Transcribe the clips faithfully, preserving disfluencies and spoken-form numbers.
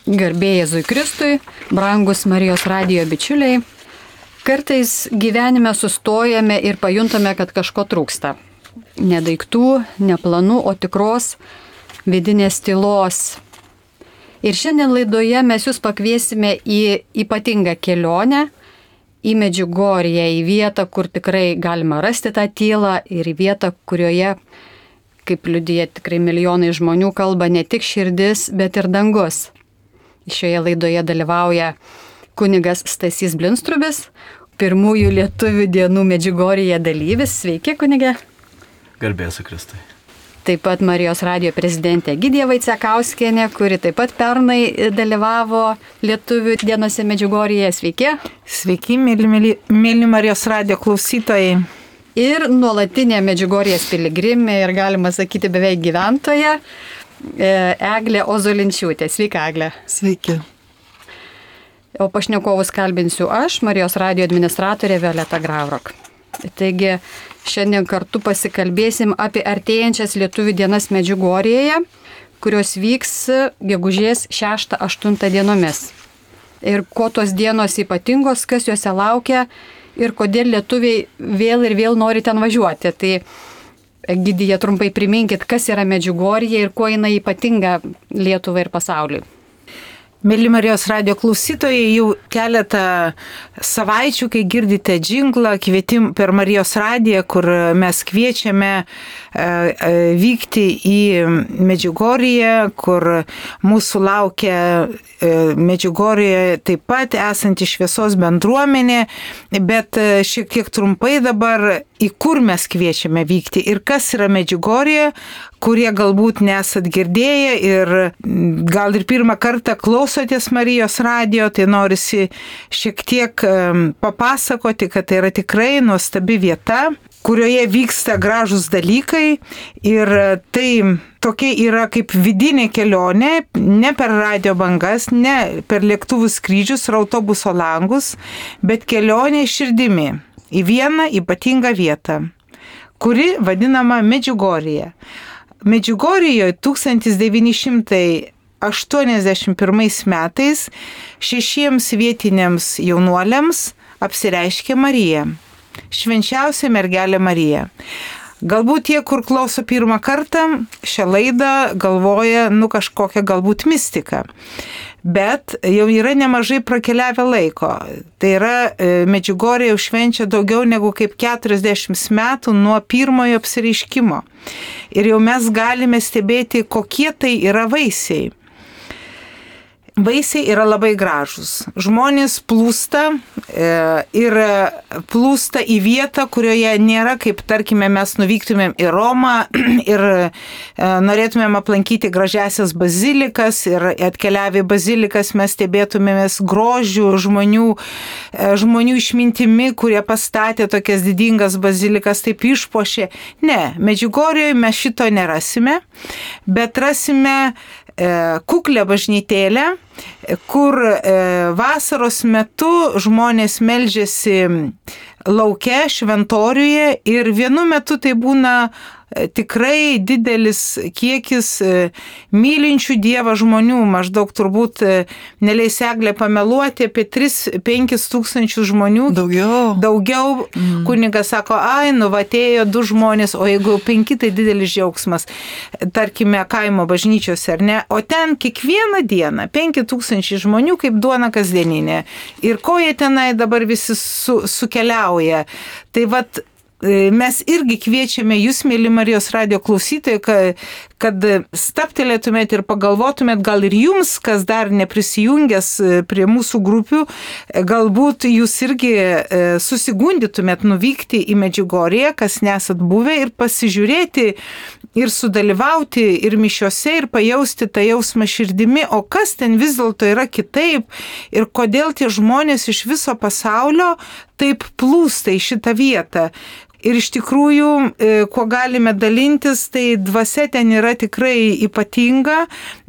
Garbė Jėzui Kristui, brangus Marijos radijo bičiuliai, kartais gyvenime sustojame ir pajuntame, kad kažko trūksta. Ne daiktų, ne planų, o tikros vidinės tylos. Ir šiandien laidoje mes jūs pakviesime į ypatingą kelionę, į Medžiugorję, į vietą, kur tikrai galima rasti tą tylą ir į vietą, kurioje, kaip liudija tikrai milijonai žmonių, kalba ne tik širdis, bet ir dangus. Šioje laidoje dalyvauja kunigas Stasys Blinstrubis, pirmųjų lietuvių dienų Medžiugorėje dalyvis. Sveiki, kunige. Garbė Jėzui Kristui. Taip pat Marijos radijo prezidentė Egidija Vaicekauskienė, kuri taip pat pernai dalyvavo lietuvių dienose Medžiugorėje. Sveiki. Sveiki, mėly, mėly, mėly Marijos radijo klausytojai. Ir nuolatinė Medžiugorės piligrimė ir galima sakyti beveik gyventoja Eglė Ozolinčiūtė. Sveika, Eglė. Sveiki. O pašnekovus kalbinsiu aš, Marijos radijo administratorė Violeta Graurok. Taigi, šiandien kartu pasikalbėsim apie artėjančias lietuvių dienas Medžiugorėje, kurios vyks gegužės šeštą aštuntą dienomis. Ir kuo tos dienos ypatingos, kas juose laukia ir kodėl lietuviai vėl ir vėl nori ten važiuoti. Tai Egidija, trumpai priminkit, kas yra Medžiugorė ir kuo jinai ypatinga Lietuvai ir pasauliui. Mėly Marijos radijo klausytojai, jau keletą savaičių, kai girdite džinglą, kvietim per Marijos radiją, kur mes kviečiame vykti į Medžiugorję, kur mūsų laukia Medžiugorėje taip pat esanti šviesos bendruomenė, bet šiek tiek trumpai dabar, į kur mes kviečiame vykti ir kas yra Medžiugorė, kurie galbūt nesat girdėję ir gal ir pirmą kartą klausotės Marijos radijo, tai norisi šiek tiek papasakoti, kad tai yra tikrai nuostabi vieta, kurioje vyksta gražūs dalykai ir tai tokia yra kaip vidinė kelionė, ne per radio bangas, ne per lėktuvų skrydžius ir autobuso langus, bet kelionė širdimi į vieną ypatingą vietą, kuri vadinama Medžiugorėje. Medžiugorėje tūkstantis devyni šimtai aštuoniasdešimt pirmais metais šešiems vietiniams jaunuoliams apsireiškė Marija, švenčiausia mergelė Marija. Galbūt tie, kur klauso pirmą kartą šią laidą, galvoja, nu kažkokią galbūt mistiką. Bet jau yra nemažai prakeliavę laiko. Tai yra Medžiugorė jau švenčia daugiau negu kaip keturiasdešimt metų nuo pirmojo apsireiškimo. Ir jau mes galime stebėti, kokie tai yra vaisiai. Vaisiai yra labai gražus. Žmonės plūsta e, ir plūsta į vietą, kurioje nėra, kaip tarkime, mes nuvyktumėm į Romą ir e, norėtumėm aplankyti gražiasias bazilikas ir atkeliavę į bazilikas mes stebėtumėmės grožių žmonių, e, žmonių išmintimi, kurie pastatė tokias didingas bazilikas, taip išpuošė. Ne, Medžiugorėje mes šito nerasime, bet rasime kuklę bažnytėlę, kur vasaros metu žmonės meldžiasi lauke, šventoriuje ir vienu metu tai būna tikrai didelis kiekis mylinčių Dievą žmonių, maždaug turbūt neleis Eglė pameluoti apie tris penkis tūkstančius žmonių. Daugiau. Daugiau. Mm. Kunigas sako, ai, nu atėjo du žmonės, o jeigu penki, tai didelis džiaugsmas, tarkime, kaimo bažnyčiose, ar ne? O ten kiekvieną dieną penki tūkstančiai žmonių kaip duona kasdieninė. Ir ko jie tenai dabar visi su, sukeliauja. Tai vat, mes irgi kviečiame jūs, mėly Marijos radijo klausytojai, kad, kad staptelėtumėt ir pagalvotumėt, gal ir jums, kas dar neprisijungęs prie mūsų grupių, galbūt jūs irgi susigundytumėt nuvykti į Medžiugorję, kas nesat buvę, ir pasižiūrėti ir sudalyvauti ir mišiose ir pajausti tą jausmą širdimi, o kas ten vis dėlto yra kitaip ir kodėl tie žmonės iš viso pasaulio taip plūsta į šitą vietą. Ir iš tikrųjų, kuo galime dalintis, tai dvasia ten yra tikrai ypatinga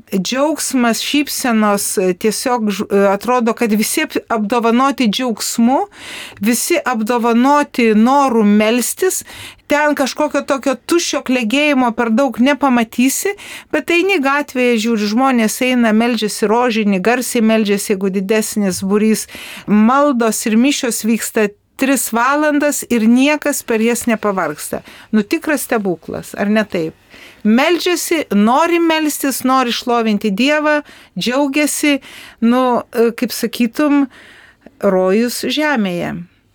džiaugsmas, šypsenos, tiesiog atrodo, kad visi apdovanoti džiaugsmu, visi apdovanoti noru melstis. Ten kažkokio tokio tuščio klegėjimo per daug nepamatysi, bet eini gatvėje, žiūri, žmonės eina, meldžiasi rožinį, garsiai meldžiasi, jeigu didesnis būrys. Maldos ir mišios vyksta tris valandas ir niekas per jas nepavargsta. Nu tikras stebuklas, ar ne taip? Meldžiasi, nori melstis, nori šlovinti Dievą, džiaugiasi, nu, kaip sakytum, rojus žemėje.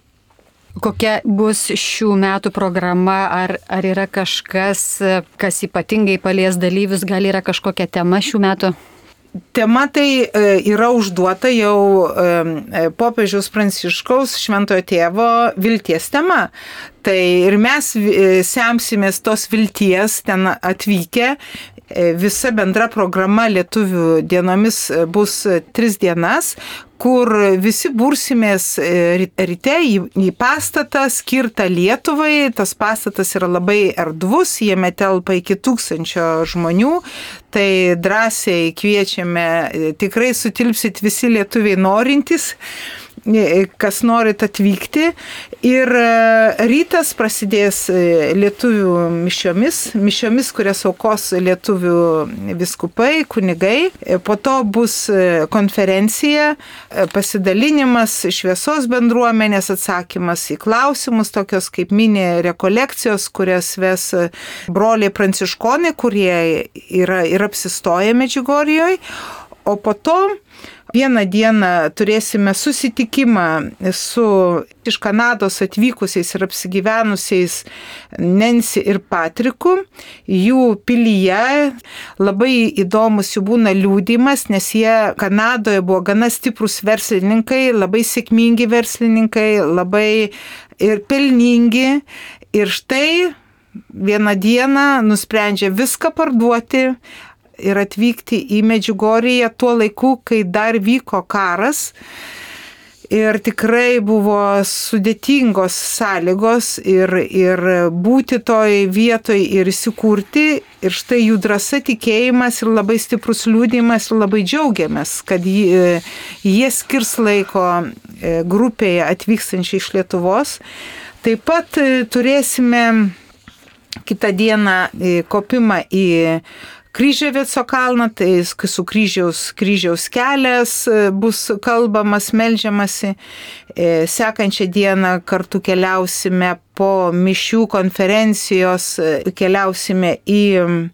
Kokia bus šių metų programa, ar, ar yra kažkas, kas ypatingai palies dalyvius, gal yra kažkokia tema šių metų? Tema tai yra užduota jau popiežiaus Pranciškaus Šventojo Tėvo vilties tema. Tai ir mes semsimės tos vilties ten atvykę. Visa bendra programa Lietuvių dienomis bus tris dienas, kur visi bursimės ryte į, į pastatą skirtą Lietuvai. Tas pastatas yra labai erdvus, jame telpa iki tūkstančio žmonių. Tai drąsiai kviečiame, tikrai sutilpsit visi lietuviai norintys, kas norit atvykti. Ir rytas prasidės lietuvių mišiomis, mišiomis, kurias aukos lietuvių viskupai, kunigai. Po to bus konferencija, pasidalinimas šviesos bendruomenės, atsakymas į klausimus, tokios kaip mini rekolekcijos, kurias ves broliai pranciškonai, kurie yra ir apsistoję Medžiugorjoj. O po to vieną dieną turėsime susitikimą su iš Kanados atvykusiais ir apsigyvenusiais Nancy ir Patriku. Jų pilyje labai įdomus jų būna liudijimas, nes jie Kanadoje buvo gana stiprus verslininkai, labai sėkmingi verslininkai, labai ir pelningi. Ir štai vieną dieną nusprendžia viską parduoti ir atvykti į Medžiugorję tuo laiku, kai dar vyko karas. Ir tikrai buvo sudėtingos sąlygos ir, ir būti toj vietoj ir įsikurti. Ir štai jų drąsa, tikėjimas ir labai stiprus liudijimas ir labai džiaugiamės, kad jie, jie skirs laiko grupėje atvykstančiai iš Lietuvos. Taip pat turėsime kitą dieną kopimą į Kryževico kalną, tai su kryžiaus, kryžiaus kelias bus kalbamas, meldžiamasi. Sekančią dieną kartu keliausime po mišių konferencijos, keliausime į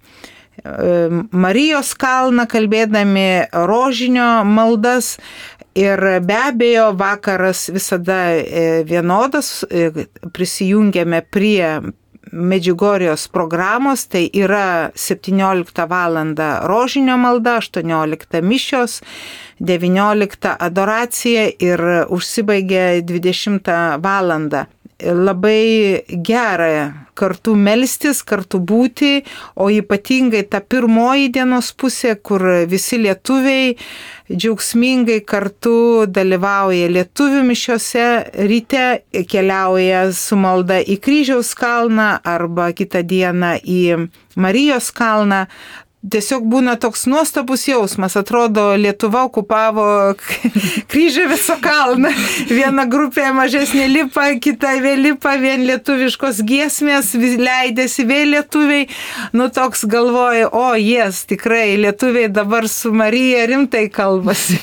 Marijos kalną, kalbėdami rožinio maldas. Ir be abejo, vakaras visada vienodas, prisijungiame prie Medžiugorjos programos, tai yra septynioliktą valandą rožinio malda, aštuonioliktą mišios, devynioliktą adoracija ir užsibaigia dvidešimtą valandą. Labai gera kartu melstis, kartu būti, o ypatingai ta pirmoji dienos pusė, kur visi lietuviai džiaugsmingai kartu dalyvauja lietuvių mišiose, ryte keliauja su malda į Kryžiaus kalną arba kitą dieną į Marijos kalną. Tiesiog būna toks nuostabus jausmas, atrodo Lietuva okupavo Kryževico kalną. Viena grupė mažesnė lipa, kita vėl lipa, vien lietuviškos giesmės, leidėsi vėl lietuviai. Nu toks galvoja, o jes, tikrai lietuviai dabar su Marija rimtai kalbasi.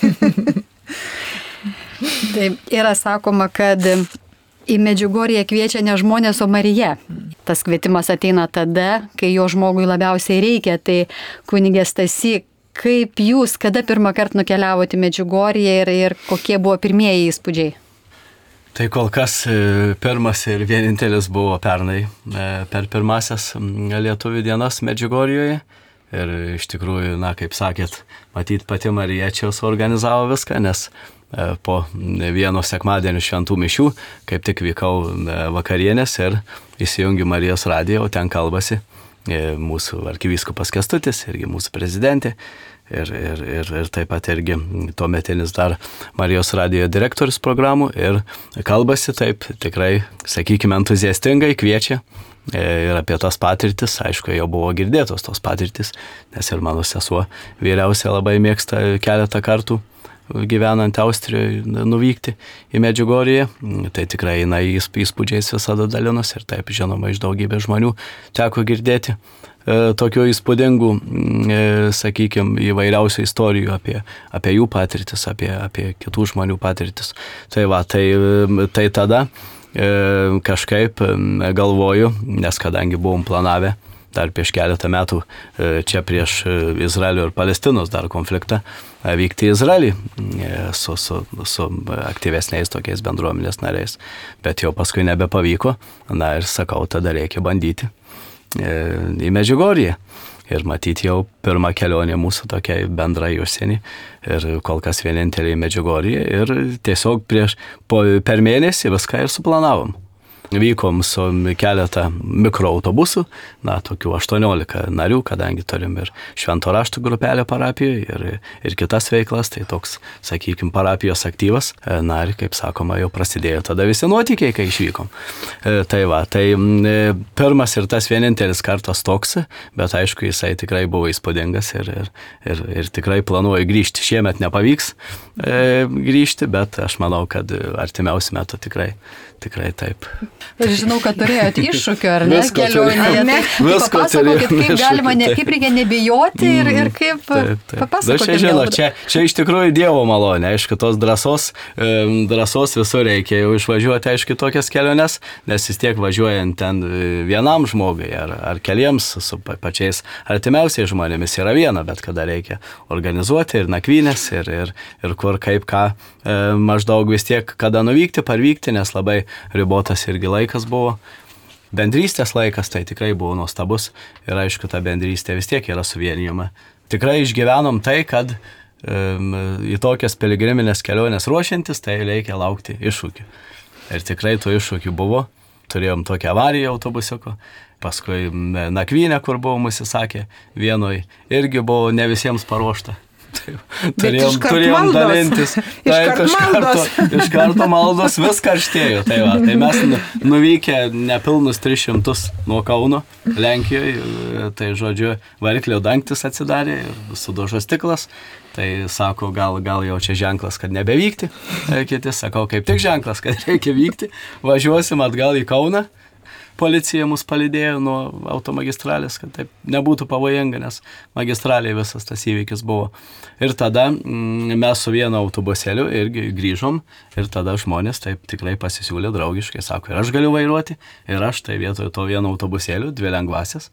Taip, yra sakoma, kad į Medžiugorję kviečia ne žmonės, o Marija. Tas kvietimas ateina tada, kai jo žmogui labiausiai reikia. Tai kunigė Stasy, kaip jūs, kada pirmą kartą nukeliavote į Medžiugorję ir, ir kokie buvo pirmieji įspūdžiai? Tai kol kas pirmas ir vienintelis buvo pernai per pirmasias lietuvių dienas Medžiugorjoje. Ir iš tikrųjų, na, kaip sakėt, matyt, pati Marija čia suorganizavo viską, nes po vieno sekmadienio šventų mišių, kaip tik vykau vakarienės ir įsijungiu Marijos radiją, o ten kalbasi mūsų arkivyskupas Kęstutis, irgi mūsų prezidentė ir, ir, ir, ir taip pat irgi tuometinis dar Marijos radijo direktorius programų ir kalbasi taip tikrai, sakykime, entuziastingai, kviečia ir apie tas patirtis, aišku, jau buvo girdėtos tos patirtis, nes ir mano sesuo vyriausia labai mėgsta keletą kartų gyvenant Austrijoje nuvykti į Medžiugorję, tai tikrai jinai įspūdžiais visada dalinos ir taip, žinoma, iš daugybės žmonių teko girdėti tokių įspūdingų, sakykime, įvairiausių istorijų apie, apie jų patirtis, apie, apie kitų žmonių patirtis. Tai va, tai, tai tada kažkaip galvoju, nes kadangi buvom planavę dar prieš keletą metų čia prieš Izraelio ir Palestinos dar konfliktą vykti į Izraelį su, su, su aktyvesniais tokiais bendruomenės nariais, bet jau paskui nebepavyko, na ir sakau, tada reikia bandyti į Medžiugorję. Ir matyti jau pirmą kelionę mūsų tokia bendra į užsienį ir kol kas vienintelė į Medžiugorję ir tiesiog prieš, po, per mėnesį viską ir suplanavom. Vykom su keletą mikroautobusų, na, tokių aštuoniolika narių, kadangi turim ir Švento rašto grupelę parapijoje ir, ir kitas veiklas, tai toks, sakykime, parapijos aktyvas, na, ir kaip sakoma, jau prasidėjo tada visi nuotykiai, kai išvykom. E, tai va, tai e, pirmas ir tas vienintelis kartas toks, bet aišku, jisai tikrai buvo įspūdingas ir, ir, ir, ir tikrai planuoju grįžti. Šiemet nepavyks e, grįžti, bet aš manau, kad artimiausiu metu tikrai Tikrai taip. Ir žinau, kad turėjot iššūkių, ar ne, kelionėje. Ne? Papasakokit, kaip galima, ne, kaip reikia nebijoti ir, ir kaip taip, taip. papasakokit. Čia, žinau, čia, čia iš tikrųjų Dievo malonė, aišku, tos drąsos, drąsos visur reikia jau išvažiuoti, aišku, tokias keliones, nes vis tiek važiuojant ten vienam žmogui ar, ar keliems su pačiais artimiausiais žmonėmis yra viena, bet kada reikia organizuoti ir nakvynės ir, ir, ir kur kaip ką maždaug vis tiek kada nuvykti, parvykti, nes labai ribotas irgi laikas buvo. Bendrystės laikas tai tikrai buvo nuostabus ir aišku, ta bendrystė vis tiek yra suvienijama. Tikrai išgyvenom tai, kad um, į tokias piligriminės kelionės ruošiantis, tai reikia laukti iššūkių. Ir tikrai tų iššūkių buvo. Turėjom tokią avariją autobusiuko, paskui nakvynę, kur buvom įsisakę vienoj, irgi buvo ne visiems paruošta. Turėjom, turėjom dalintis. Taip, iš karto, iš karto maldos vis karštėjo. Tai, va, tai mes nuvykę nepilnus tris šimtus nuo Kauno, Lenkijoje, tai žodžiu, variklio dangtis atsidarė ir sudužo stiklas. Tai sako, gal, gal jau čia ženklas, kad nebevykti. Kiti sakau, kaip tik ženklas, kad reikia vykti. Važiuosim atgal į Kauną. Policija mus palydėjo nuo automagistralės, kad taip nebūtų pavojinga, nes magistraliai visas tas įvykis buvo. Ir tada mm, mes su vienu autobusėliu irgi grįžom ir tada žmonės taip tikrai pasisiūlė draugiškai, sako, ir aš galiu vairuoti, ir aš tai vietoje to vieno autobusėlių, dvi lengvasias,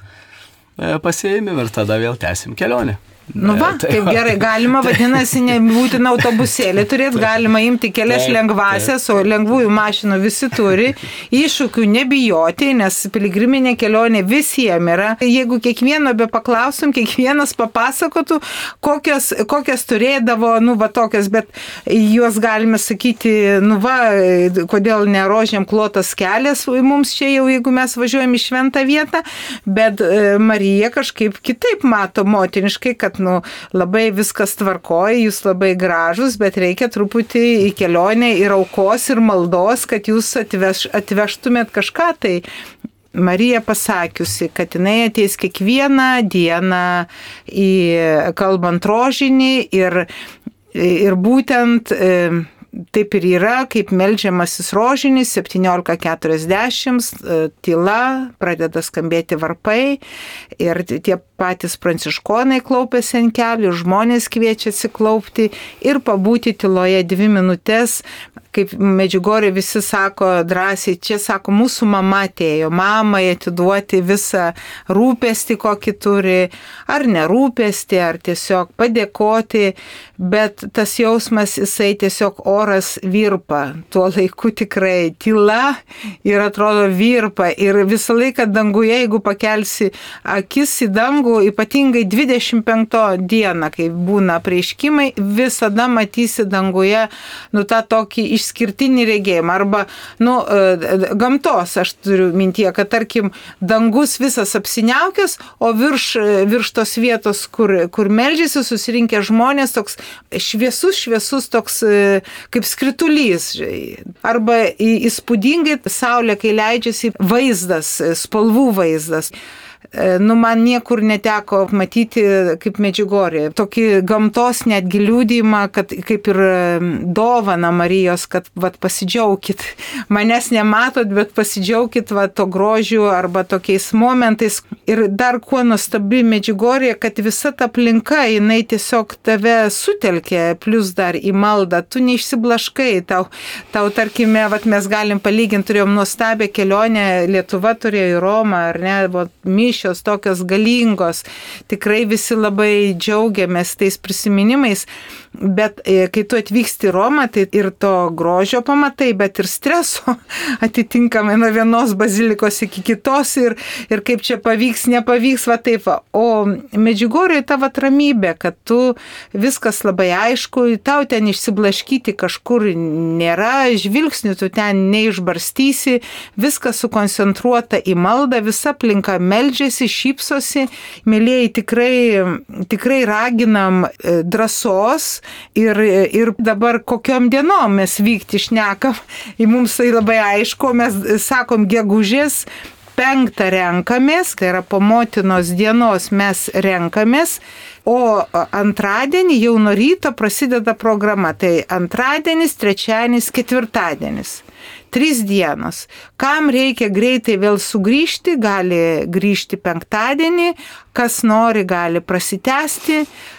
e, pasiėmėm ir tada vėl tęsim kelionę. Nu va, tai taip va. Gerai, galima, vadinasi, nebūtina autobusėlį turėti, galima imti kelias taip, lengvasias, taip. O lengvųjų mašinų visi turi, iššūkių nebijoti, nes piligriminė kelionė visiems yra. Jeigu kiekvieno be paklausim, kiekvienas papasakotų, kokios, kokias turėdavo, nu va tokias, bet juos galime sakyti, nu va, kodėl ne rožėm klotas kelias mums čia jau, jeigu mes važiuojam į šventą vietą, bet Marija kažkaip kitaip mato motiniškai, kad nu, labai viskas tvarkoja, jūs labai gražus, bet reikia truputį į kelionę ir aukos, ir maldos, kad jūs atveš, atvežtumėt kažką. Tai Marija pasakiusi, kad jinai ateis kiekvieną dieną į kalbant rožinį ir, ir būtent taip ir yra, kaip meldžiamasis rožinis, septyniolika keturiasdešimt, tyla, pradeda skambėti varpai ir tie patys pranciškonai klaupiasi ant kelių, žmonės kviečia atsiklaupti ir pabūti tyloje dvi minutės. Kaip Medžiugorė visi sako drąsiai, čia sako, mūsų mama atėjo, mamai atiduoti visą rūpestį, kokį turi, ar nerūpestį, ar tiesiog padėkoti, bet tas jausmas, jisai tiesiog oras virpa, tuo laiku tikrai tyla ir atrodo virpa ir visą laiką danguje, jeigu pakelsi akis į dangų, ypatingai dvidešimt penktą dieną, kai būna apreiškimai, visada matysi danguje, nu tą tokį išskirtinį regėjimą. Arba, nu, gamtos, aš turiu mintyje, kad tarkim, dangus visas apsiniaukęs, o virš, virš tos vietos, kur, kur meldžiasi, susirinkę žmonės, toks šviesus, šviesus toks kaip skritulys. Arba įspūdingai saulė, kai leidžiasi, vaizdas, spalvų vaizdas. Nu, man niekur neteko matyti kaip Medžiugorje. Tokį gamtos netgi liūdėjimą, kad kaip ir dovana Marijos, kad vat, pasidžiaukit. Manęs nematot, bet pasidžiaukit vat, to grožiu arba tokiais momentais. Ir dar kuo nuostabi Medžiugorje, kad visa ta aplinka, jinai tiesiog tave sutelkė, plus dar į maldą. Tu neišsiblaškai. Tau, tau tarkime, vat, mes galim palyginti, turėjom nuostabią kelionę, Lietuva turėjo į Romą, ar ne, vat, mišios tokios galingos, tikrai visi labai džiaugiamės tais prisiminimais, bet kai tu atvyksti į Romą, tai ir to grožio pamatai, bet ir streso atitinkamai nuo vienos bazilikos iki kitos ir, ir kaip čia pavyks, nepavyks, va taip va. O Medžiugorje ta vat ramybė, kad tu viskas labai aišku, tau ten išsiblaškyti kažkur nėra, žvilgsnių tu ten neišbarstysi, viskas sukoncentruota į maldą, visa aplinka meldžiasi, šypsosi. Mėlėjai, tikrai, tikrai raginam drąsos ir, ir dabar kokiom dienom mes vykti šnekam. Ir mums tai labai aišku, mes sakom gegužės penktą renkamės, tai yra po motinos dienos mes renkamės, o antradienį jau nuo ryto prasideda programa. Tai antradienis, trečiadienis, ketvirtadienis. Tris dienos. Kam reikia greitai vėl sugrįžti, gali grįžti penktadienį, kas nori gali prasitęsti,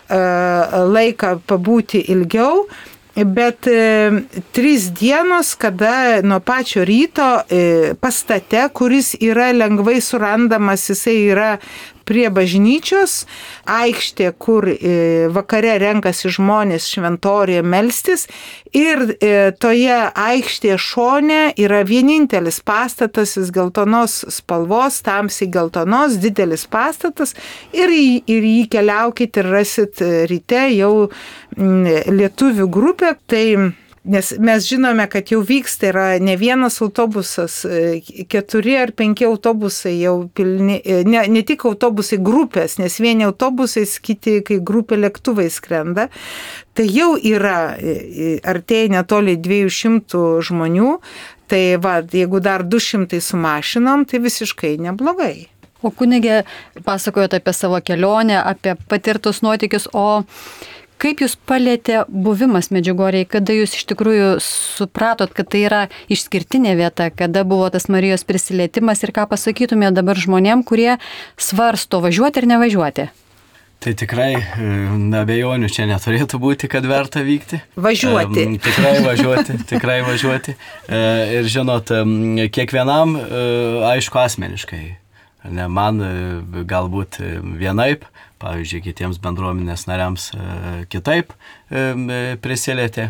laiką pabūti ilgiau. Bet e, trys dienos, kada nuo pačio ryto e, pastate, kuris yra lengvai surandamas, jisai yra prie bažnyčios, aikštė, kur e, vakare renkasi žmonės šventoriuje melstis, ir e, toje aikštėje šone yra vienintelis pastatas, jis geltonos spalvos, tamsiai geltonos, didelis pastatas, ir, ir jį keliaukit ir rasit ryte jau m, lietuvių grupę. Tai nes mes žinome, kad jau vyksta, yra ne vienas autobusas, keturi ar penki autobusai jau pilni, ne, ne tik autobusai, grupės, nes vieni autobusai, kiti, kai grupė lėktuvai skrenda, tai jau yra, artėja netoli dviejų šimtų žmonių, tai va, jeigu dar du šimtai su mašinom, tai visiškai neblogai. O kunigė, pasakojot apie savo kelionę, apie patirtus nuotykius, o kaip jūs palėtė buvimas Medžiugorjėje, kada jūs iš tikrųjų supratot, kad tai yra išskirtinė vieta, kada buvo tas Marijos prisilietimas ir ką pasakytumėte dabar žmonėm, kurie svarsto važiuoti ir nevažiuoti? Tai tikrai, abejonių čia neturėtų būti, kad verta vykti. Važiuoti. E, tikrai važiuoti, tikrai važiuoti. E, ir žinot, kiekvienam, aišku, asmeniškai. Ne, man galbūt vienaip, pavyzdžiui, kitiems bendruomenės nariams kitaip prisilietė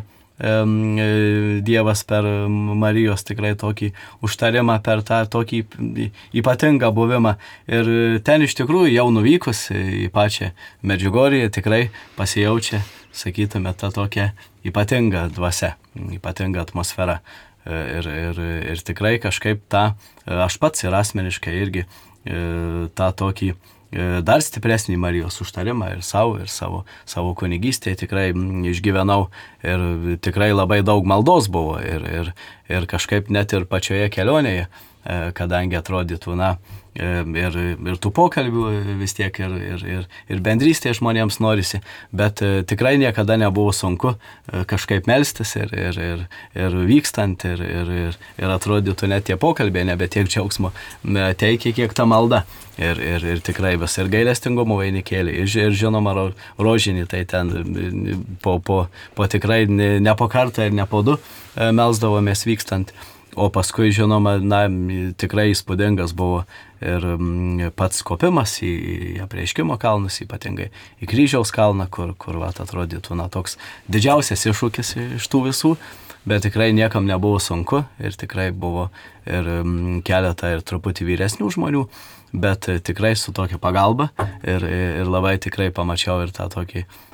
Dievas per Marijos tikrai tokį užtarimą, per tą tokį ypatingą buvimą. Ir ten iš tikrųjų jau nuvykus į pačią Medžiugorję tikrai pasijaučia, sakytume, tą tokią ypatingą dvasią, ypatingą atmosferą. Ir, ir, ir tikrai kažkaip tą, aš pats ir asmeniškai irgi tą tokį dar stipresnį Marijos užtarimą ir savo, ir savo, savo kunigystėje tikrai išgyvenau ir tikrai labai daug maldos buvo ir, ir, ir kažkaip net ir pačioje kelionėje, kadangi atrodytų, na, ir, ir tų pokalbių vis tiek ir, ir, ir, ir bendrystė žmonėms norisi, bet tikrai niekada nebuvo sunku kažkaip melstis ir, ir, ir, ir vykstant ir, ir, ir, ir atrodytų net tie pokalbiai nebe tiek džiaugsmo teikia, kiek ta malda. Ir, ir, ir tikrai vis ir gailestingumo vainikėlį, ir, ir žinoma rožinį, tai ten po, po, po tikrai ne, ne po kartą ir ne po du melsdavomės vykstant. O paskui, žinoma, na, tikrai įspūdingas buvo ir pats kopimas į, į apreiškimo kalnus, ypatingai į Kryžiaus kalną, kur, kur vat, atrodytų, na, toks didžiausias iššūkis iš tų visų, bet tikrai niekam nebuvo sunku ir tikrai buvo ir keletą ir truputį vyresnių žmonių, bet tikrai su tokia pagalba ir, ir labai tikrai pamačiau ir tą tokį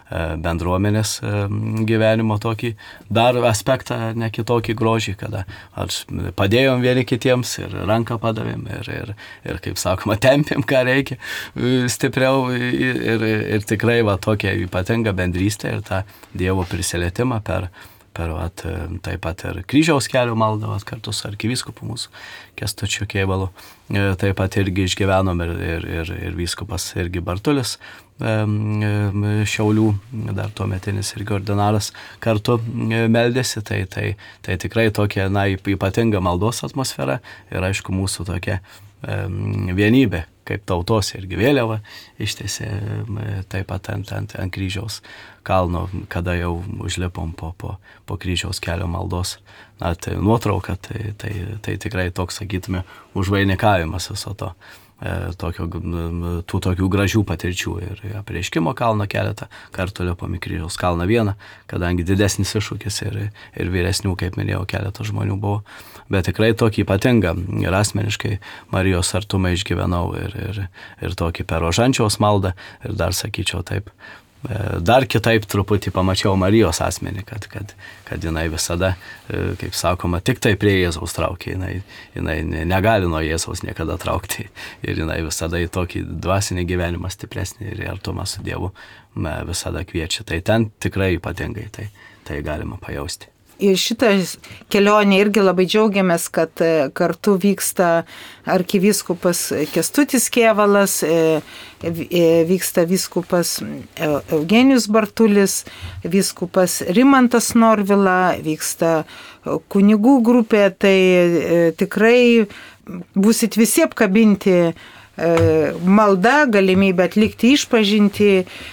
bendruomenės gyvenimo tokį dar aspektą, ne kitokį grožį, kada padėjom vieni kitiems ir ranką padavėm ir, ir, ir kaip sakoma, tempėm, ką reikia stipriau ir, ir, ir tikrai va tokia ypatinga bendrystė ir tą Dievo prisilietimą per per vat, taip pat ir kryžiaus kelio maldą vat, kartu su arkivyskupu mūsų Kęstučiu Kėvalu. Taip pat irgi išgyvenom ir, ir, ir, ir vyskupas irgi Bartulis Šiaulių, dar tuometinis irgi ordinaras, kartu meldėsi. Tai, tai, tai tikrai tokia na, ypatinga maldos atmosfera ir aišku mūsų tokia vienybė, kaip tautos irgi vėliava ištiesė taip pat ant, ant, ant kryžiaus kalno, kada jau užlipom po, po, po kryžiaus kelio maldos. Na, tai nuotrauka, tai, tai, tai tikrai toks, sakytume, užvainikavimas viso to. Tokio, tų tokių gražių patirčių ir apreiškimo kalną keletą kartų lipom į kryžiaus kalną vieną, kadangi didesnis iššūkis ir, ir vyresnių, kaip minėjau, keletą žmonių buvo, bet tikrai tokį ypatingą ir asmeniškai Marijos artumą išgyvenau ir, ir, ir tokį per rožančiaus maldą ir dar sakyčiau taip, dar kitaip truputį pamačiau Marijos asmenį, kad, kad, kad jinai visada, kaip sakoma, tik tai prie Jėzaus traukia, jinai, jinai negali nuo Jėzaus niekada traukti ir jinai visada į tokį dvasinį gyvenimą stipresnį ir artumą su Dievu visada kviečia. Tai ten tikrai ypatingai tai, tai galima pajausti. Ir šitą kelionę irgi labai džiaugiamės, kad kartu vyksta arkivyskupas Kęstutis Kėvalas, vyksta vyskupas Eugenijus Bartulis, vyskupas Rimantas Norvila, vyksta kunigų grupė, tai tikrai būsit visi apkabinti malda, galimybę atlikti išpažintį,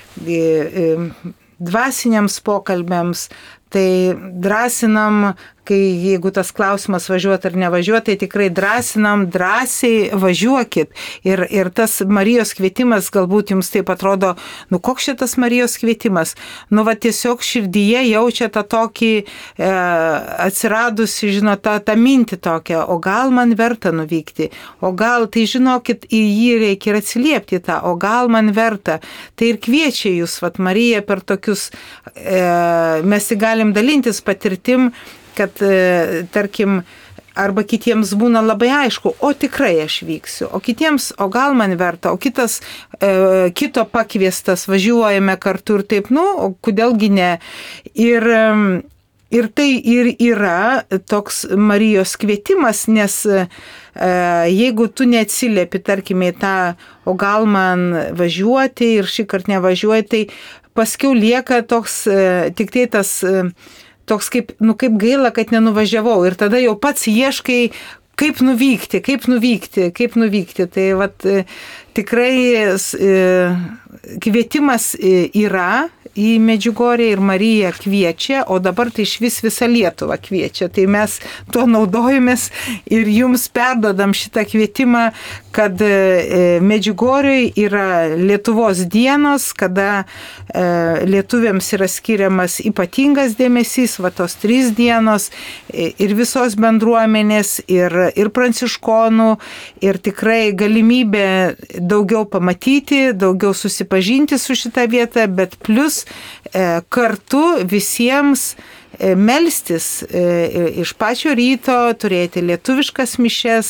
dvasiniams pokalbiams. Tai drąsinam, kai jeigu tas klausimas važiuot ar nevažiuot, tai tikrai drąsinam, drąsiai važiuokit. Ir, ir tas Marijos kvietimas, galbūt jums taip atrodo, nu koks šitas Marijos kvietimas? Nu va tiesiog širdyje jaučia tą tokį e, atsiradusi, žinot, tą, tą mintį tokią, o gal man verta nuvykti, o gal, tai žinokit, į jį reikia ir atsiliepti tą, o gal man verta. Tai ir kviečia jūs, vat Marija, per tokius, e, mes galim dalintis patirtim, kad, tarkim, arba kitiems būna labai aišku, o tikrai aš vyksiu, o kitiems, o gal man verta, o kitas, e, kito pakviestas, važiuojame kartu ir taip, nu, o kodėlgi ne. Ir, ir tai ir yra toks Marijos kvietimas, nes e, jeigu tu neatsiliepi, tarkime, į tą, o gal man važiuoti ir šį kartą nevažiuoti, tai paskiau lieka toks, e, tik tai tas, e, toks kaip, nu, kaip gaila, kad nenuvažiavau. Ir tada jau pats ieškai, kaip nuvykti, kaip nuvykti, kaip nuvykti. Tai vat, tikrai kvietimas yra į Medžiugorję ir Marija kviečia, o dabar tai iš vis visą Lietuvą kviečia. Tai mes tuo naudojamės ir jums perdodam šitą kvietimą, kad Medžiugorjoj yra Lietuvos dienos, kada lietuviams yra skiriamas ypatingas dėmesys, va tos trys dienos ir visos bendruomenės, ir, ir pranciškonų, ir tikrai galimybė daugiau pamatyti, daugiau susipažinti su šitą vietą, bet plus kartu visiems melstis iš pačio ryto, turėti lietuviškas mišias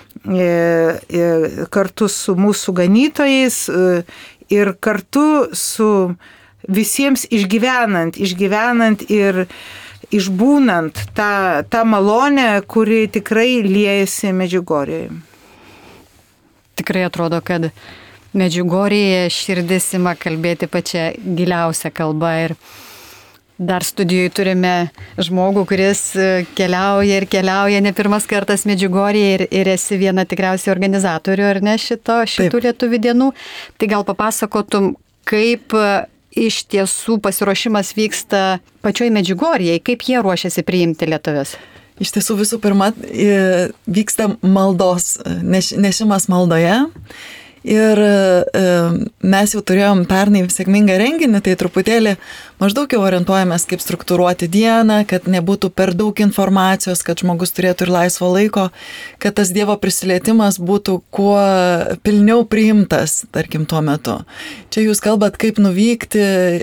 kartu su mūsų ganytojais ir kartu su visiems išgyvenant, išgyvenant ir išbūnant tą, tą malonę, kuri tikrai liejasi Medžiugorjoj. Tikrai atrodo, kad Medžiugorjėje širdis ima kalbėti pačią giliausią kalbą ir dar studijoje turime žmogų, kuris keliauja ir keliauja ne pirmas kartas Medžiugorjėje ir, ir esi viena tikriausiai organizatorių, ar ne, šito, šitų Taip. Lietuvių dienų. Tai gal papasakotum, kaip iš tiesų pasiruošimas vyksta pačioj Medžiugorjėje, kaip jie ruošiasi priimti lietuves? Iš tiesų visų pirma vyksta maldos, neš, nešimas maldoje. Ir mes jau turėjom pernai sėkmingą renginį, tai truputėlį maždaug jau orientuojamės, kaip struktūruoti dieną, kad nebūtų per daug informacijos, kad žmogus turėtų ir laisvo laiko, kad tas Dievo prisilietimas būtų kuo pilniau priimtas, tarkim, tuo metu. Čia jūs kalbat, kaip nuvykti.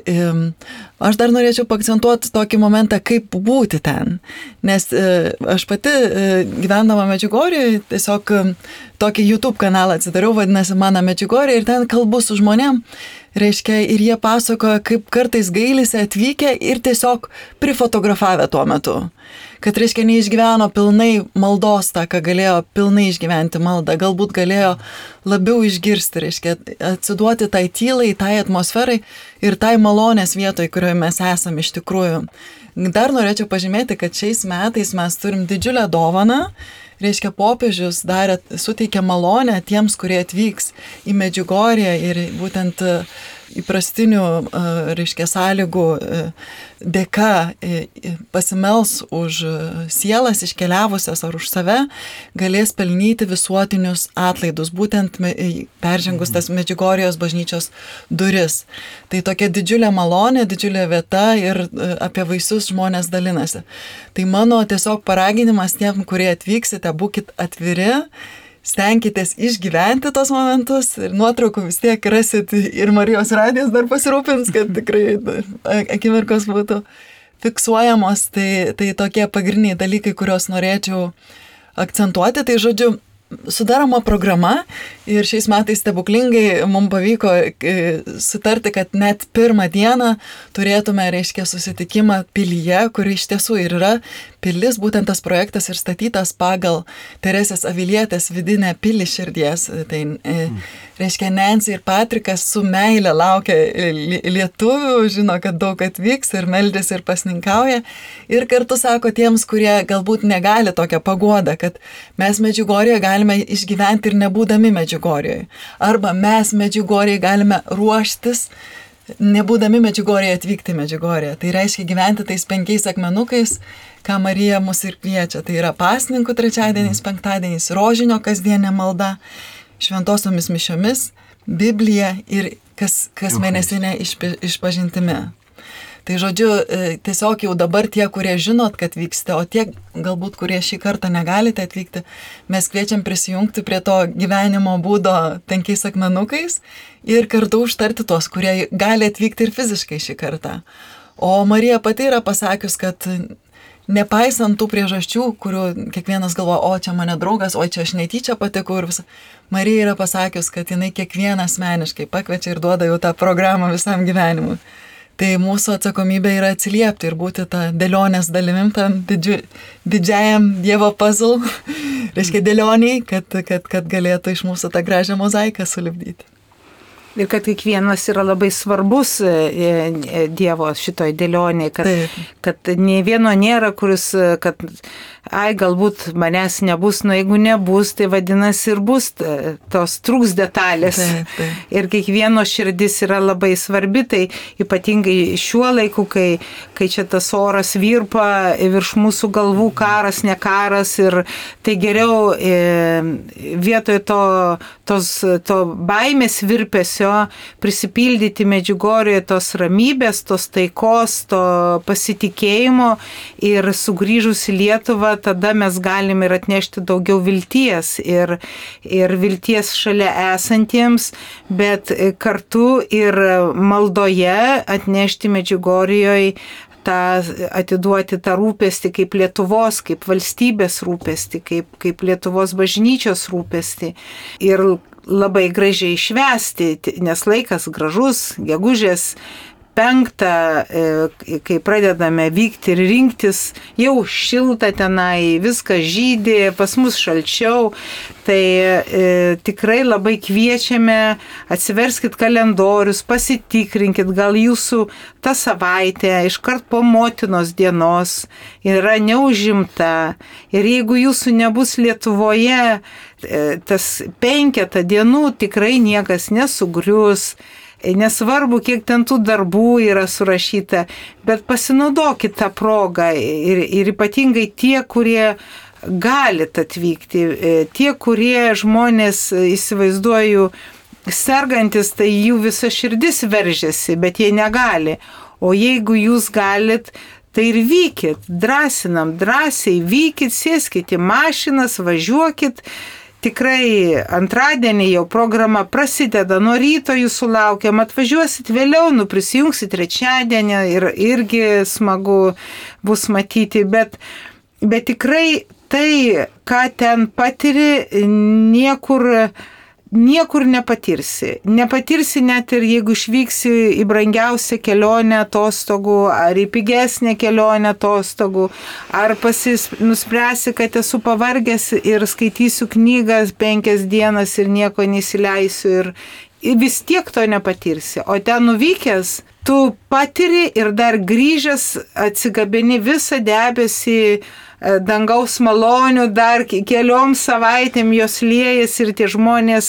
Aš dar norėčiau paakcentuoti tokį momentą, kaip būti ten. Nes aš pati gyvendama Medžiugorjėje tiesiog tokį YouTube kanalą atsidariau, vadinasi Mano Medžiugorjė, ir ten kalbu su žmonėm, reiškia, ir jie pasakoja, kaip kartais gailisi atvykę ir tiesiog prifotografavę tuo metu. Kad, reiškia, neišgyveno pilnai maldos tą, ką galėjo pilnai išgyventi maldą, galbūt galėjo labiau išgirsti, reiškia, atsiduoti tai tylai, tai atmosferai ir tai malonės vietoje, kurioje mes esame iš tikrųjų. Dar norėčiau pažymėti, kad šiais metais mes turim didžiulę dovaną. Reiškia, popiežius darė, suteikė malonę tiems, kurie atvyks į Medžiugorję ir būtent įprastinių, reiškia, sąlygų dėka pasimels už sielas iškeliavusias ar už save, galės pelnyti visuotinius atlaidus, būtent peržengus tas Medžiugorjės bažnyčios duris. Tai tokia didžiulė malonė, didžiulė vieta ir apie vaisius žmonės dalinasi. Tai mano tiesiog paraginimas tiem, kurie atvyksite, būkit atviri, stenkitės išgyventi tos momentus ir nuotraukų vis tiek rasit ir Marijos radijas dar pasirūpins, kad tikrai akimirkos būtų fiksuojamos. Tai, tai tokie pagrindiniai dalykai, kuriuos norėčiau akcentuoti. Tai žodžiu, sudaroma programa ir šiais metais stebuklingai mums pavyko sutarti, kad net pirmą dieną turėtume, reiškia, susitikimą pilyje, kuri iš tiesų ir yra pilis, būtent tas projektas ir statytas pagal Teresės Avilietės vidinę pilį širdies. Tai reiškia, Nancy ir Patrikas su meile laukia lietuvių, žino, kad daug atvyks ir meldžiasi ir pasninkauja. Ir kartu sako tiems, kurie galbūt negali tokią paguodą, kad mes Medžiugorjėje galime išgyventi ir nebūdami Medžiugorjėje. Arba mes Medžiugorjėje galime ruoštis, nebūdami Medžiugorjėje atvykti Medžiugorję. Tai reiškia gyventi tais penkiais akmenukais, ką Marija mus ir kviečia. Tai yra pasninkų trečiadieniais, penktadieniais, rožinio kasdienė malda, šventosiomis mišiomis, Biblija ir kas, kas mėnesinė išpažintimi. Tai žodžiu, tiesiog jau dabar tie, kurie žinot, kad vyksite, o tie galbūt, kurie šį kartą negalite atvykti, mes kviečiam prisijungti prie to gyvenimo būdo penkiais akmenukais ir kartu užtarti tos, kurie gali atvykti ir fiziškai šį kartą. O Marija pati yra pasakius, kad nepaisant tų priežasčių, kurių kiekvienas galvo, o čia mane draugas, o čia aš netyčia patekau ir visą, Marija yra pasakius, kad jinai kiekvieną asmeniškai pakviečia ir duoda jau tą programą visam gyvenimui. Tai mūsų atsakomybė yra atsiliepti ir būti tą dėlionės dalimim, tam didžiu, didžiajam Dievo puzzle, reiškia dėlioniai, kad, kad, kad galėtų iš mūsų tą gražią mozaiką sulipdyti. Ir kad kiekvienas yra labai svarbus Dievo šitoj dėlioniai, kad, kad nei vieno nėra, kuris, kad ai, galbūt manęs nebus, nu jeigu nebus, tai vadinasi ir bus, tos trūks detalės. Taip, taip. Ir kiekvieno širdis yra labai svarbi, tai ypatingai šiuo laiku, kai, kai čia tas oras virpa virš mūsų galvų, karas, ne karas, ir tai geriau e, vietoj to, tos, to baimės virpesio prisipildyti Medžiugorjėje tos ramybės, tos taikos, to pasitikėjimo ir sugrįžus į Lietuvą, tada mes galim ir atnešti daugiau vilties ir, ir vilties šalia esantiems, bet kartu ir maldoje atnešti Medžiugorjėje tą, atiduoti tą rūpestį kaip Lietuvos, kaip valstybės rūpestį, kaip, kaip Lietuvos bažnyčios rūpestį. Ir labai gražiai švęsti, nes laikas gražus, gegužės penktą, kai pradedame vykti ir rinktis, jau šilta tenai, viskas žydė, pas mus šalčiau, tai e, tikrai labai kviečiame, atsiverskit kalendorius, pasitikrinkit, gal jūsų ta savaitė iškart po motinos dienos yra neužimta ir jeigu jūsų nebus Lietuvoje, e, tas penketą dienų tikrai niekas nesugrius. Nesvarbu, kiek ten tų darbų yra surašyta, bet pasinaudokit tą progą ir, ir ypatingai tie, kurie galit atvykti, tie, kurie žmonės, įsivaizduoju, sergantis, tai jų visa širdis veržiasi, bet jie negali. O jeigu jūs galit, tai ir vykit, drąsinam, drąsiai vykit, sėskit į mašinas, važiuokit. Tikrai antradienį jau programa prasideda, nuo ryto jūsų laukiam, atvažiuosit vėliau, nu prisijungsit trečiadienį ir irgi smagu bus matyti, bet, bet tikrai tai, ką ten patiri, niekur, niekur nepatirsi. Nepatirsi net ir jeigu išvyksi į brangiausią kelionę atostogų, ar į pigesnę kelionę atostogų, ar pasis, nuspręsi, kad esu pavargęs ir skaitysiu knygas penkias dienas ir nieko nesileisiu ir vis tiek to nepatirsi. O ten nuvykęs, tu patiri ir dar grįžęs atsigabini visą debesį dangaus malonių, dar keliom savaitėm jos liejas ir tie žmonės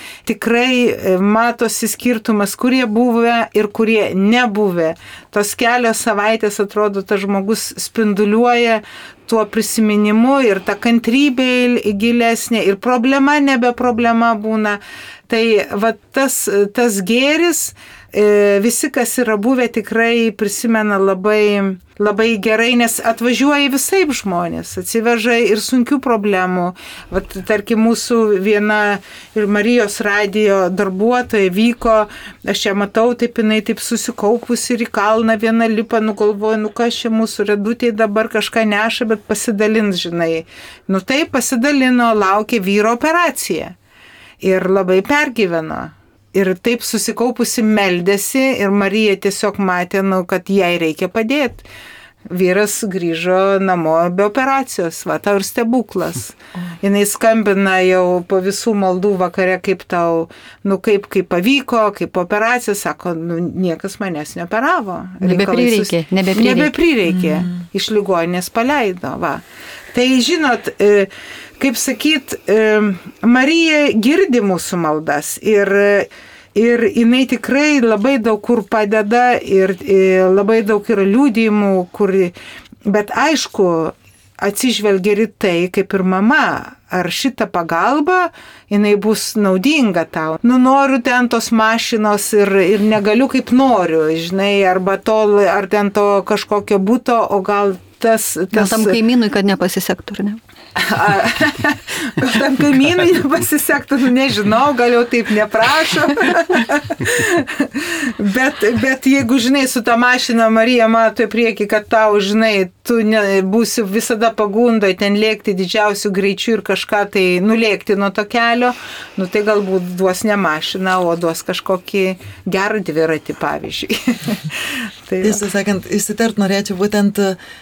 tikrai matosi skirtumas, kurie buvę ir kurie nebuvę. Tos kelios savaitės atrodo, tas žmogus spinduliuoja tuo prisiminimu ir ta kantrybė gilesnė ir problema nebe problema būna. Tai va tas, tas gėris, visi, kas yra buvę, tikrai prisimena labai, labai gerai, nes atvažiuoja visai žmonės, atsiveža ir sunkių problemų. Vat, tarkim, mūsų viena ir Marijos radijo darbuotoja vyko, aš ją matau, taip jinai taip susikaupusi ir į kalną vieną lipa, nugalvoja, nu kas čia mūsų redutėje dabar kažką neša, bet pasidalins, žinai. Nu taip, pasidalino, laukia vyro operacija. Ir labai pergyveno. Ir taip susikaupusi meldėsi ir Marija tiesiog matė, nu, kad jai reikia padėti. Vyras grįžo namo be operacijos, va, tau ir stebuklas. Jis skambina jau po visų maldų vakare, kaip tau, nu kaip, kaip pavyko, kaip operacija, sako, nu, niekas manęs neoperavo. Nebeprireikė, sus... nebeprireikė. Nebeprireikė, mm. iš ligoninės paleido, va. Tai žinot, kaip sakyt, Marija girdi mūsų maldas ir, ir jinai tikrai labai daug kur padeda ir labai daug yra liudijimų, kur, bet aišku, atsižvelgia ir tai, kaip ir mama, ar šita pagalba, jinai bus naudinga tau. Nu, noriu ten tos mašinos ir, ir negaliu kaip noriu, žinai, arba to, ar ten to kažkokio būto, o gal tas... tas... Gal tam kaimynui, kad nepasisektų, ar ne? Gal tam kaimynui nepasisektų, nu, nežinau, gal jau taip neprašo. bet, bet jeigu, žinai, su ta mašina Marija mato į priekį, kad tau, žinai, tu ne, būsi visada pagundoj ten lėkti didžiausių greičių ir kažką tai nulėkti nuo to kelio, nu tai galbūt duos ne mašiną, o duos kažkokį gerą dviratį, pavyzdžiui. tai Tiesą sakant, įsitart norėčiau būtent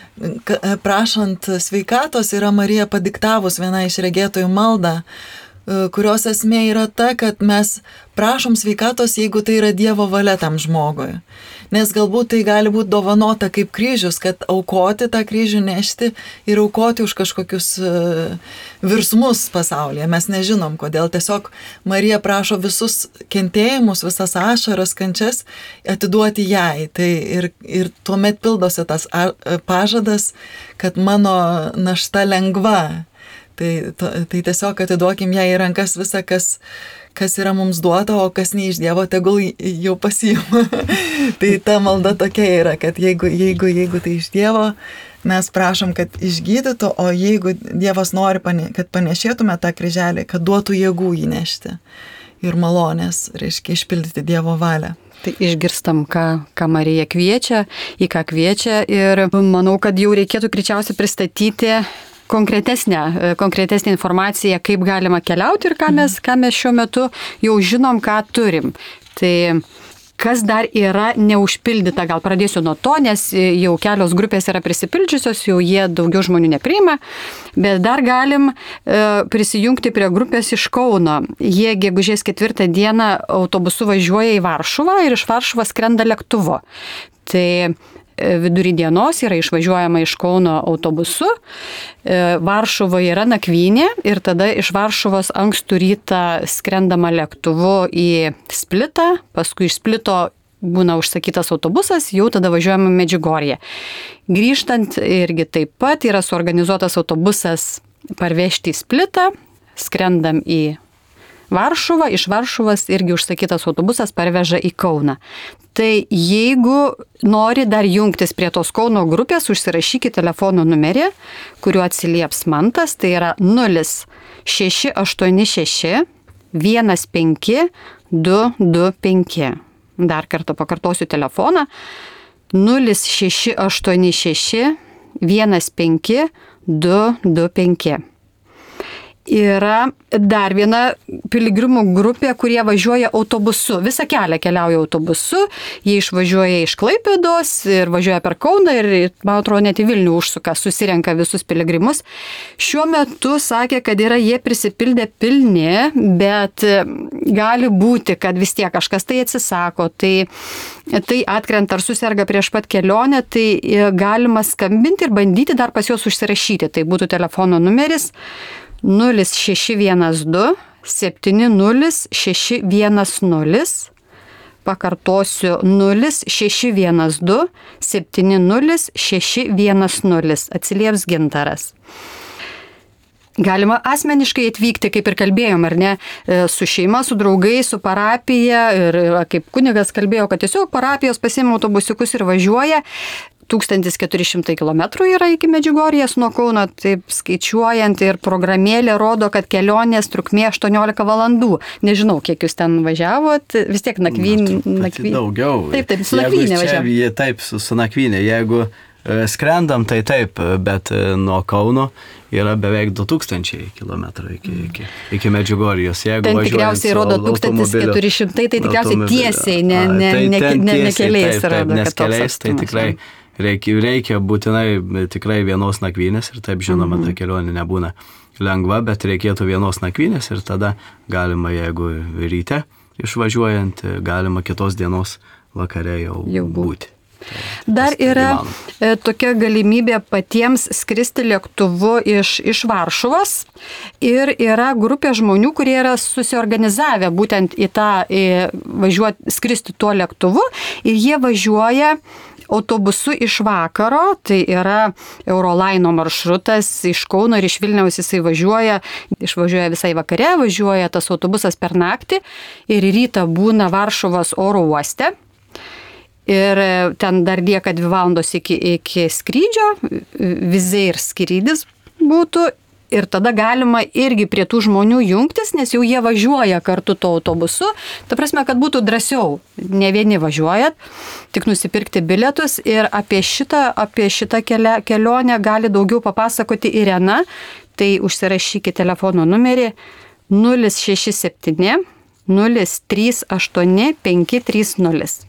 prašant sveikatos yra Marija padiktavus viena iš regėtojų maldą, kurios esmė yra ta, kad mes prašom sveikatos, jeigu tai yra Dievo valia tam žmogui. Nes galbūt tai gali būti dovanota kaip kryžius, kad aukoti tą kryžių nešti ir aukoti už kažkokius virsmus pasaulyje. Mes nežinom, kodėl. Tiesiog Marija prašo visus kentėjimus, visas ašaras, kančias atiduoti jai. Tai ir, ir tuomet pildosi tas pažadas, kad mano našta lengva. Tai, tai tiesiog atiduokim ją į rankas visą, kas, kas yra mums duota, o kas ne iš Dievo, tegul jau pasiima. tai ta malda tokia yra, kad jeigu, jeigu, jeigu tai iš Dievo, mes prašom, kad išgydytų, o jeigu Dievas nori, kad panešėtume tą kryželį, kad duotų jėgų įnešti ir malonės, reiškia, išpildyti Dievo valią. Tai išgirstam, ką, ką Marija kviečia, į ką kviečia ir manau, kad jau reikėtų greičiausiai pristatyti konkretesnę, konkretesnę informaciją, kaip galima keliauti ir ką mes, ką mes šiuo metu jau žinom, ką turim. Tai kas dar yra neužpildyta, gal pradėsiu nuo to, nes jau kelios grupės yra prisipildžiusios, jau jie daugiau žmonių nepriima, bet dar galim e, prisijungti prie grupės iš Kauno. Jie gegužės ketvirtą dieną autobusu važiuoja į Varšuvą ir iš Varšuvos skrenda lėktuvu. Tai vidury dienos yra išvažiuojama iš Kauno autobusu, Varšuvoje yra nakvynė ir tada iš Varšuvos ankstų rytą skrendama lėktuvu į Splitą, paskui iš Splito būna užsakytas autobusas, jau tada važiuojama Medžiugorje. Grįžtant irgi taip pat yra suorganizuotas autobusas parvežti į Splitą, skrendam į Varšuvą, iš Varšuvos irgi užsakytas autobusas parveža į Kauną. Tai jeigu nori dar jungtis prie tos Kauno grupės, užsirašykite telefono numerį, kuriuo atsilieps Mantas, tai yra nulis šeši aštuoni šeši vienas penki du du penki. Dar kartą pakartosiu telefoną. nulis šeši aštuoni šeši vienas penki du du penki. Yra dar viena piligrimų grupė, kurie važiuoja autobusu. Visą kelią keliauja autobusu, jie išvažiuoja iš Klaipėdos ir važiuoja per Kauną ir, man atrodo, net į Vilnių užsuka, susirenka visus piligrimus. Šiuo metu sakė, kad yra jie prisipildę pilni, bet gali būti, kad vis tiek kažkas tai atsisako, tai, tai atkrenta ar suserga prieš pat kelionę, tai galima skambinti ir bandyti dar pas juos užsirašyti. Tai būtų telefono numeris nulis šeši vienas du septyni nulis šeši vienas nulis. Pakartosiu nulis šeši vienas du septyni nulis šeši vienas nulis. Atsilieps Gintaras. Galima asmeniškai atvykti, kaip ir kalbėjom, ar ne, su šeima, su draugais, su parapija ir kaip kunigas kalbėjo, kad tiesiog parapijos pasiima autobusiukus ir važiuoja. tūkstantis keturi šimtai kilometrų yra iki Medžiugorjės nuo Kauno, taip skaičiuojant, ir programėlė rodo, kad kelionės trukmė aštuoniolika valandų. Nežinau, kiek jūs ten važiavot, vis tiek nakvynė. Nakvyn... Daugiau. Taip, taip, su nakvynė važiavot. Čia, taip, su, su nakvynė. Jeigu skrendam, tai taip, bet nuo Kauno yra beveik du tūkstančiai kilometrų iki, iki, iki Medžiugorjės. Ten tikriausiai rodo tūkstantis keturi šimtai, tai tikriausiai tiesiai, ne, ne, tai ne, ne, ne keliais taip, rodo. Nes keliais, tai tikrai reikia, reikia būtinai tikrai vienos nakvynės ir taip, žinoma, mm-hmm. ta kelionė nebūna lengva, bet reikėtų vienos nakvynės ir tada galima, jeigu ryte išvažiuojant, galima kitos dienos vakare jau, jau būti. Dar yra tokia galimybė patiems skristi lėktuvu iš, iš Varšuvos ir yra grupė žmonių, kurie yra susiorganizavę būtent į tą į važiuoti, skristi tuo lėktuvu ir jie važiuoja autobusu iš vakaro, tai yra Eurolaino maršrutas iš Kauno ir iš Vilniaus jisai važiuoja, išvažiuoja visai vakare, važiuoja tas autobusas per naktį ir rytą būna Varšuvos oro uoste. Ir ten dar lieka dvi valandos iki, iki skrydžio, vizai ir skrydis būtų. Ir tada galima irgi prie tų žmonių jungtis, nes jau jie važiuoja kartu to autobusu. Ta prasme, kad būtų drąsiau, ne vieni važiuojat, tik nusipirkti bilietus. Ir apie šitą, apie šitą kelionę gali daugiau papasakoti Irena. Tai užsirašykite telefono numerį nulis šeši septyni nulis trys aštuoni penki trys nulis.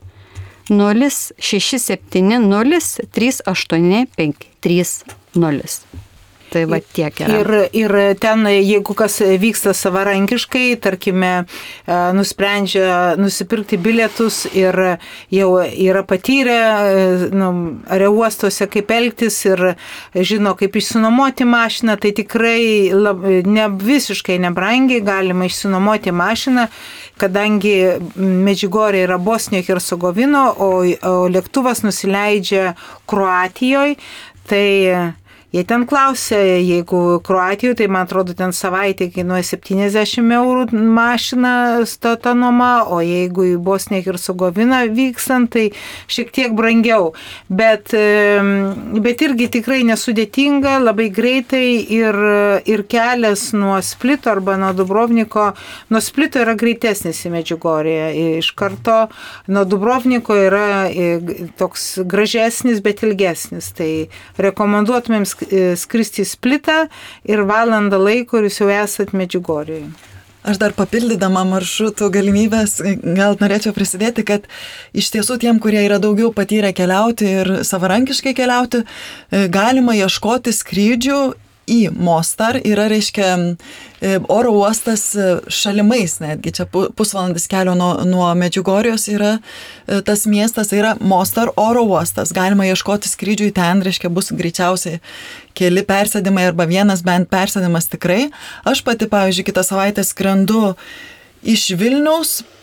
nulis šeši septyni nulis trys aštuoni penki trys nulis. Tai va tiek yra. Ir, ir ten, jeigu kas vyksta savarankiškai, tarkime, nusprendžia nusipirkti bilietus ir jau yra patyrę nu, aerouostuose, kaip elgtis ir žino, kaip išsinuomoti mašiną, tai tikrai lab, ne, visiškai nebrangiai galima išsinuomoti mašiną, kadangi Medžiugorjė yra Bosnijoje ir Hercegovino, o, o lėktuvas nusileidžia Kroatijoje, tai jie ten klausė, jeigu Kroatijoje, tai man atrodo, ten savaitė kainuoja septyniasdešimt eurų mašina ta nuoma, o jeigu į Bosniją ir Hercegoviną vykstant, tai šiek tiek brangiau. Bet, bet irgi tikrai nesudėtinga, labai greitai ir, ir kelias nuo Splito arba nuo Dubrovniko, nuo Splito yra greitesnis į Medžiugorję. Iš karto nuo Dubrovniko yra toks gražesnis, bet ilgesnis. Tai rekomenduotumėm skristi į Splitą ir valandą laiko ir jūs jau esat Medžiugorjoje. Aš dar papildydama maršrutų galimybės, gal norėčiau prisidėti, kad iš tiesų tiem, kurie yra daugiau patyrę keliauti ir savarankiškai keliauti, galima ieškoti skrydžių į Mostar. Yra, reiškia, oro uostas šalimais, netgi čia pusvalandis kelio nuo, nuo Medžiugorjos yra tas miestas, tai yra Mostar oro uostas. Galima ieškoti skrydžių į ten, reiškia, bus greičiausiai keli persėdimai arba vienas bent persėdimas tikrai. Aš pati, pavyzdžiui, kitą savaitę skrendu iš Vilniaus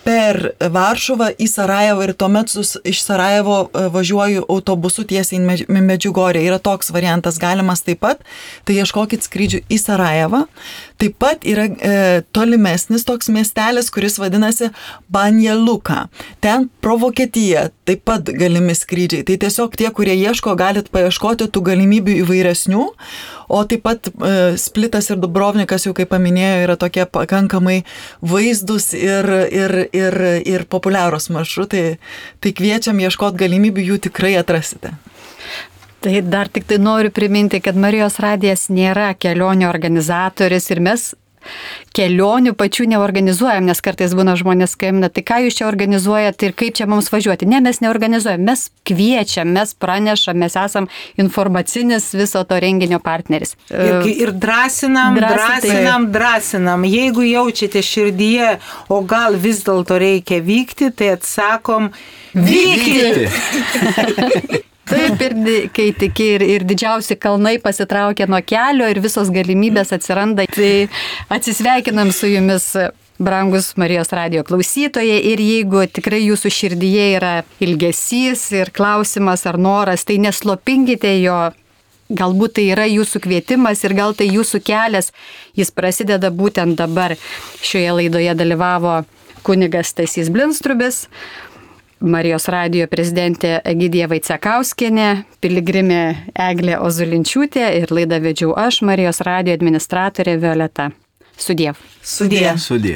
per Varšuvą į Sarajevą ir tuomet sus, iš Sarajevo važiuoju autobusu tiesiai į Medžiugorję. Yra toks variantas galimas taip pat, tai ieškokit skrydžių į Sarajevą. Taip pat yra e, tolimesnis toks miestelis, kuris vadinasi Banja Luka. Ten pro Vokietiją taip pat galimi skrydžiai. Tai tiesiog tie, kurie ieško, galit paieškoti tų galimybių įvairesnių. O taip pat e, Splitas ir Dubrovnikas, jau kaip paminėjau, yra tokie pakankamai vaizdus ir, ir, ir, ir populiarūs maršrutai. Tai kviečiam ieškoti galimybių, jų tikrai atrasite. Tai dar tik tai noriu priminti, kad Marijos radijas nėra kelionių organizatorius ir mes kelionių pačių neorganizuojam, nes kartais būna žmonės skambina, tai ką jūs čia organizuojate ir kaip čia mums važiuoti. Ne, mes neorganizuojam, mes kviečiam, mes pranešam, mes esam informacinis viso to renginio partneris. Ir, ir drąsinam, Drąsi, drąsinam, drąsinam. Jeigu jaučiate širdyje, o gal vis dėlto reikia vykti, tai atsakom, vykti! Taip, ir kai tiki ir, ir didžiausi kalnai pasitraukia nuo kelio ir visos galimybės atsiranda. Tai atsisveikinam su jumis, brangus Marijos radijo klausytojai, ir jeigu tikrai jūsų širdyje yra ilgesys ir klausimas ar noras, tai neslopinkite jo. Galbūt tai yra jūsų kvietimas ir gal tai jūsų kelias. Jis prasideda būtent dabar. Šioje laidoje dalyvavo kunigas Stasys Blinstrubis, Marijos radijo prezidentė Egidija Vaicekauskienė, piligrimė Eglė Ozulinčiūtė ir laidą vedžiau aš, Marijos radijo administratorė Violeta. Sudiev. Sudie. Sudie.